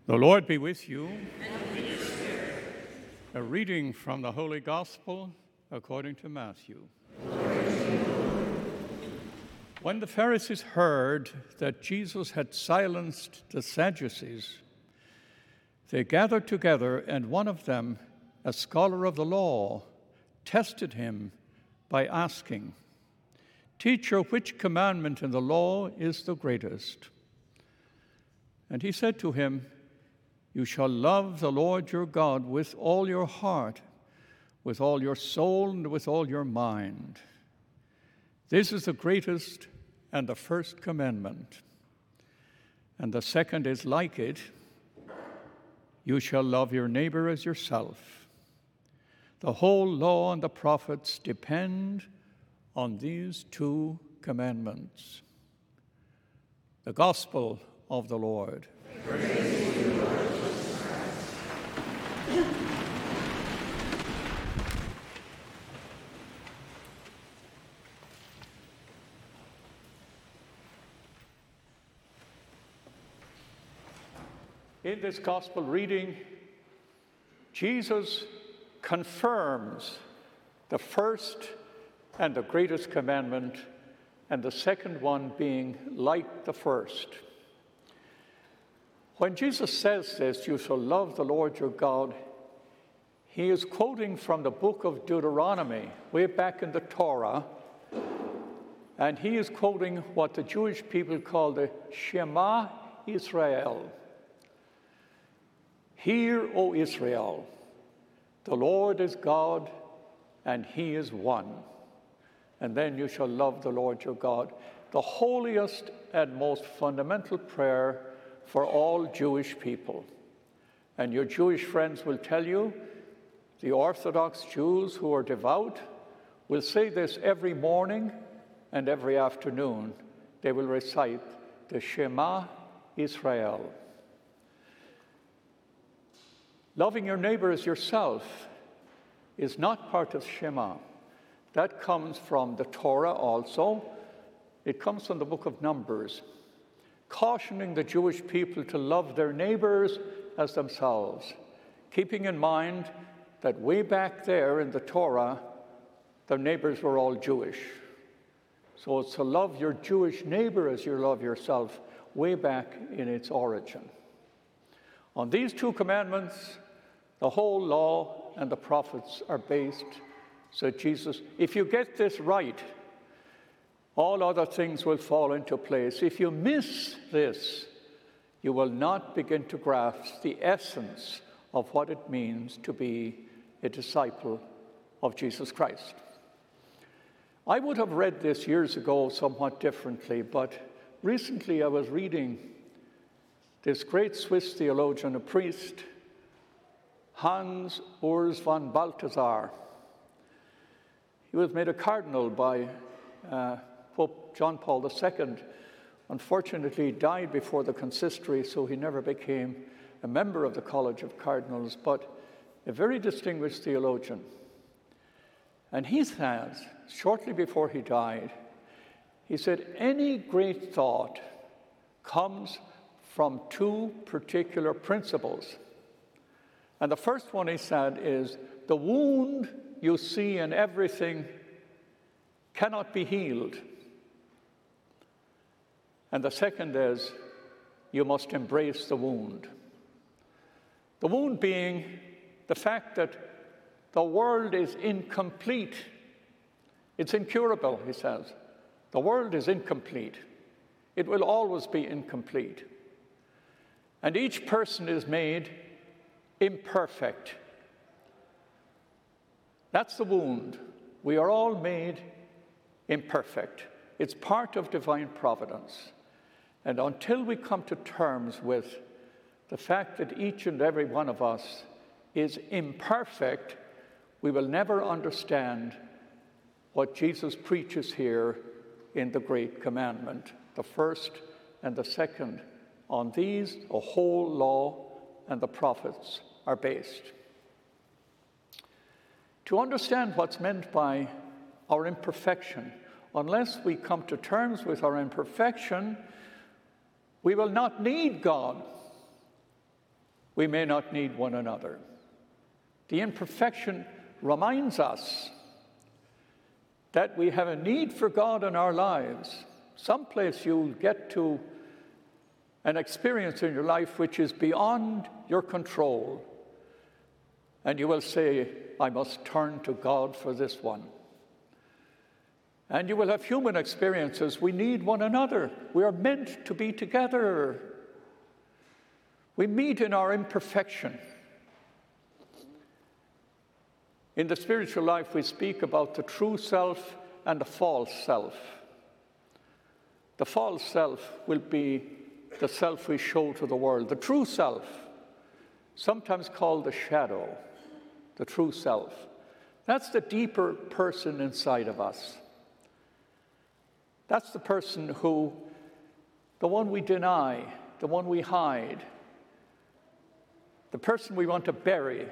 The Lord be with you. And with your spirit. A reading from the Holy Gospel according to Matthew. When the Pharisees heard that Jesus had silenced the Sadducees, they gathered together, and one of them, a scholar of the law, tested him by asking, "Teacher, which commandment in the law is the greatest?" And he said to him, "You shall love the Lord your God with all your heart, with all your soul, and with all your mind. This is the greatest and the first commandment. And the second is like it. You shall love your neighbor as yourself. The whole law and the prophets depend on these two commandments." The Gospel of the Lord. Praise to you, Lord. In this Gospel reading, Jesus confirms the first and the greatest commandment, and the second one being like the first. When Jesus says this, "You shall love the Lord your God," he is quoting from the book of Deuteronomy, way back in the Torah, and he is quoting what the Jewish people call the Shema Israel. "Hear, O Israel, the Lord is God, and he is one. And then you shall love the Lord your God," the holiest and most fundamental prayer for all Jewish people. And your Jewish friends will tell you, the Orthodox Jews who are devout will say this every morning and every afternoon. They will recite the Shema Israel. Loving your neighbor as yourself is not part of Shema. That comes from the Torah also. It comes from the book of Numbers, cautioning the Jewish people to love their neighbors as themselves, keeping in mind that way back there in the Torah, their neighbors were all Jewish. So it's to love your Jewish neighbor as you love yourself way back in its origin. On these two commandments, the whole law and the prophets are based. So Jesus, if you get this right, all other things will fall into place. If you miss this, you will not begin to grasp the essence of what it means to be a disciple of Jesus Christ. I would have read this years ago somewhat differently, but recently I was reading this great Swiss theologian, a priest, Hans Urs von Balthasar. He was made a cardinal by Pope John Paul II. Unfortunately, he died before the consistory, so he never became a member of the College of Cardinals, but a very distinguished theologian. And he says, shortly before he died, he said, any great thought comes from two particular principles. And the first one, he said, is the wound you see in everything cannot be healed. And the second is you must embrace the wound. The wound being the fact that the world is incomplete. It's incurable, he says. The world is incomplete. It will always be incomplete. And each person is made imperfect. That's the wound. We are all made imperfect. It's part of divine providence. And until we come to terms with the fact that each and every one of us is imperfect, we will never understand what Jesus preaches here in the Great Commandment, the first and the second. On these, the whole law and the prophets are based. To understand what's meant by our imperfection, unless we come to terms with our imperfection, we will not need God. we may not need one another. The imperfection reminds us that we have a need for God in our lives. Someplace you'll get to an experience in your life which is beyond your control, and you will say, I must turn to God for this one. And you will have human experiences. We need one another. We are meant to be together. We meet in our imperfection. In the spiritual life, we speak about the true self and the false self. The false self will be the self we show to the world. The true self, sometimes called the shadow, the true self. That's the deeper person inside of us. That's the person who, the one we deny, the one we hide, the person we want to bury.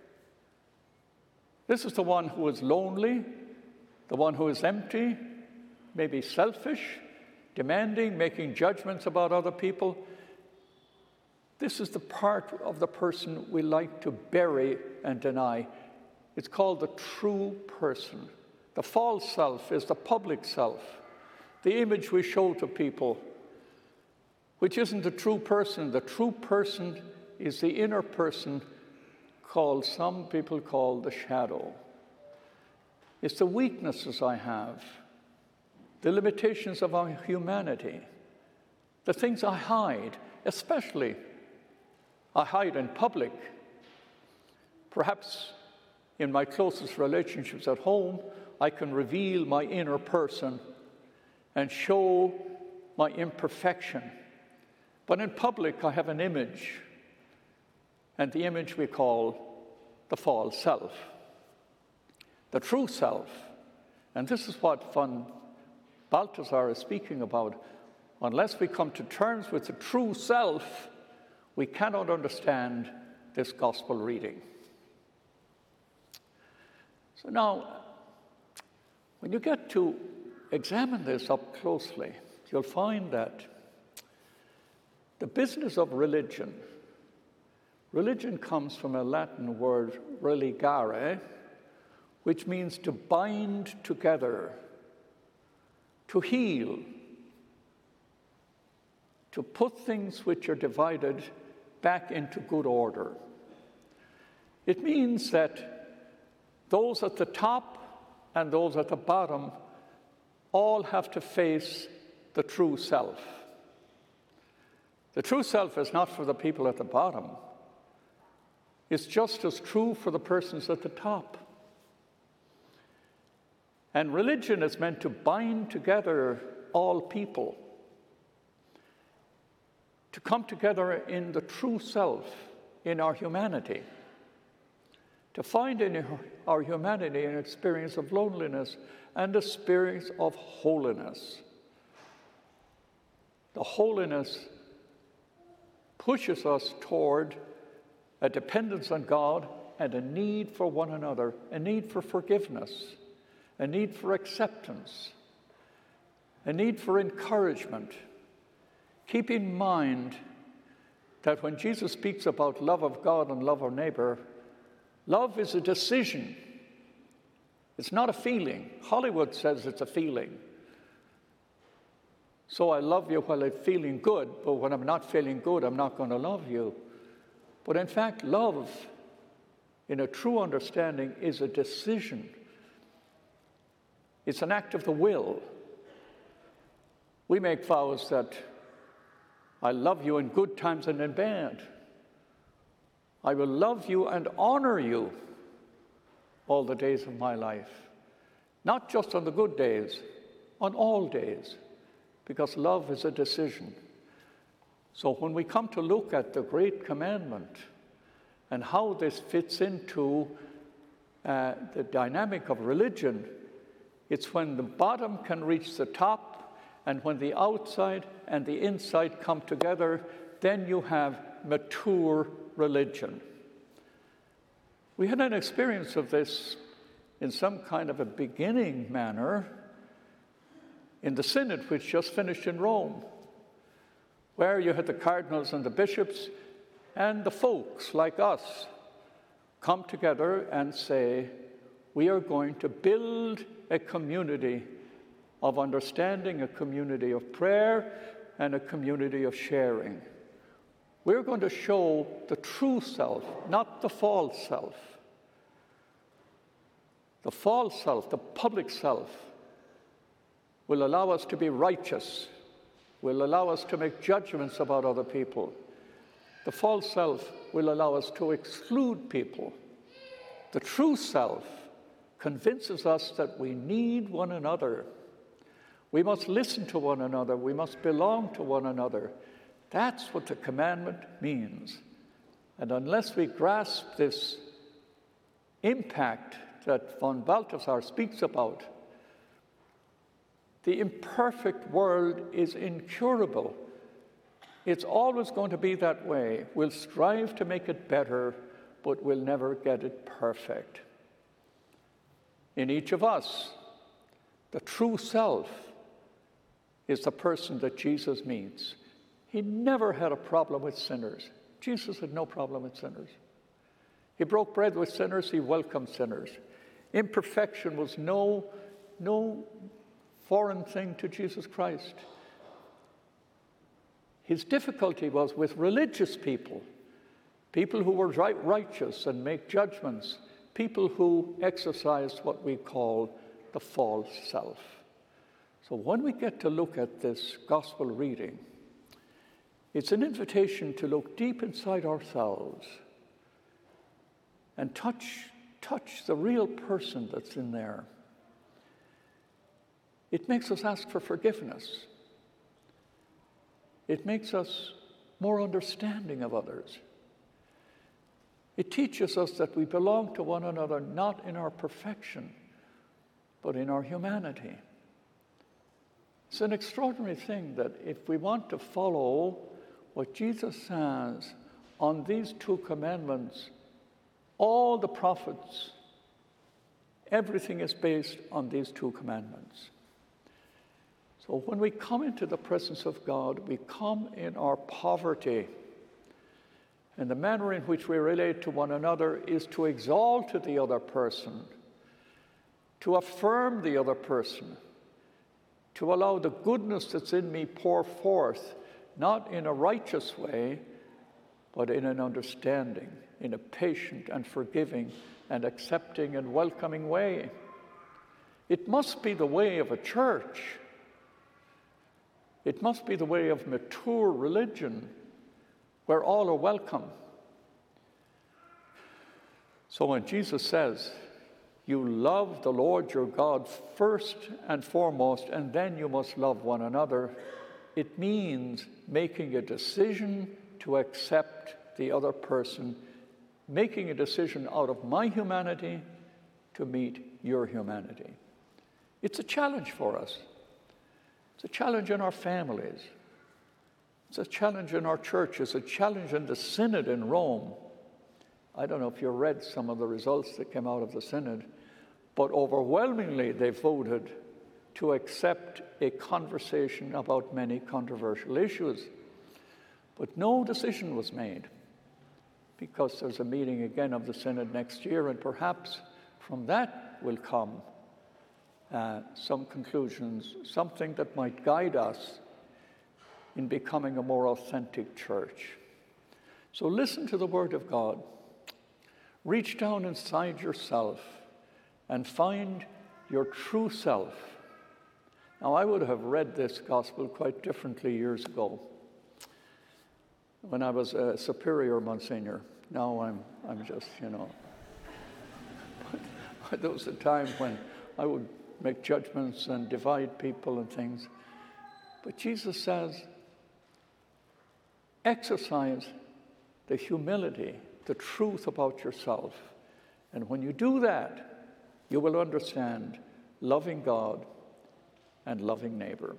This is the one who is lonely, the one who is empty, maybe selfish, demanding, making judgments about other people. This is the part of the person we like to bury and deny. It's called the true person. The false self is the public self, the image we show to people, which isn't the true person. The true person is the inner person, called, some people call, the shadow. It's the weaknesses I have, the limitations of our humanity, the things I hide, especially I hide in public. Perhaps in my closest relationships at home, I can reveal my inner person and show my imperfection. But in public, I have an image, and the image we call the false self. The true self, and this is what von Balthasar is speaking about. Unless we come to terms with the true self, we cannot understand this gospel reading. So now, when you get to examine this up closely, you'll find that the business of religion comes from a Latin word, religare, which means to bind together, to heal, to put things which are divided back into good order. It means that those at the top and those at the bottom all have to face the true self. The true self is not for the people at the bottom. It's just as true for the persons at the top. And religion is meant to bind together all people, to come together in the true self, in our humanity, to find in our humanity an experience of loneliness and experience of holiness. The holiness pushes us toward a dependence on God and a need for one another, a need for forgiveness, a need for acceptance, a need for encouragement. Keep in mind that when Jesus speaks about love of God and love of neighbor, love is a decision. It's not a feeling. Hollywood says it's a feeling. So I love you while I'm feeling good, but when I'm not feeling good, I'm not going to love you. But in fact, love, in a true understanding, is a decision. It's an act of the will. We make vows that I love you in good times and in bad. I will love you and honor you all the days of my life. Not just on the good days, on all days, because love is a decision. So when we come to look at the Great Commandment and how this fits into the dynamic of religion, it's when the bottom can reach the top, and when the outside and the inside come together, then you have mature religion. We had an experience of this in some kind of a beginning manner in the synod which just finished in Rome, where you had the cardinals and the bishops and the folks like us come together and say, we are going to build a community of understanding, a community of prayer, and a community of sharing. We're going to show the true self, not the false self. The false self, the public self, will allow us to be righteous, will allow us to make judgments about other people. The false self will allow us to exclude people. The true self convinces us that we need one another. We must listen to one another. We must belong to one another. That's what the commandment means. And unless we grasp this impact that von Balthasar speaks about, the imperfect world is incurable. It's always going to be that way. We'll strive to make it better, but we'll never get it perfect. In each of us, the true self is the person that Jesus meets. He never had a problem with sinners. Jesus had no problem with sinners. He broke bread with sinners. He welcomed sinners. Imperfection was no foreign thing to Jesus Christ. His difficulty was with religious people, people who were righteous and make judgments, people who exercised what we call the false self. So when we get to look at this gospel reading, it's an invitation to look deep inside ourselves and touch the real person that's in there. It makes us ask for forgiveness. It makes us more understanding of others. It teaches us that we belong to one another not in our perfection, but in our humanity. It's an extraordinary thing that if we want to follow what Jesus says on these two commandments, all the prophets, everything is based on these two commandments. So when we come into the presence of God, we come in our poverty. And the manner in which we relate to one another is to exalt the other person, to affirm the other person, to allow the goodness that's in me pour forth, not in a righteous way, but in an understanding, in a patient and forgiving and accepting and welcoming way. It must be the way of a church. It must be the way of mature religion, where all are welcome. So when Jesus says, you love the Lord your God first and foremost, and then you must love one another, it means making a decision to accept the other person, making a decision out of my humanity to meet your humanity. It's a challenge for us. It's a challenge in our families. It's a challenge in our churches, a challenge in the Synod in Rome. I don't know if you read some of the results that came out of the Synod, but overwhelmingly they voted to accept a conversation about many controversial issues. But no decision was made, because there's a meeting again of the Synod next year, and perhaps from that will come some conclusions, something that might guide us in becoming a more authentic church. So listen to the Word of God. Reach down inside yourself and find your true self. Now, I would have read this gospel quite differently years ago when I was a superior Monsignor. Now I'm just, But there was a time when I would make judgments and divide people and things. But Jesus says, exercise the humility, the truth about yourself. And when you do that, you will understand loving God and loving neighbor.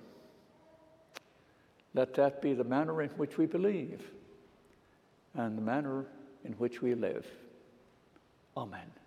Let that be the manner in which we believe and the manner in which we live. Amen.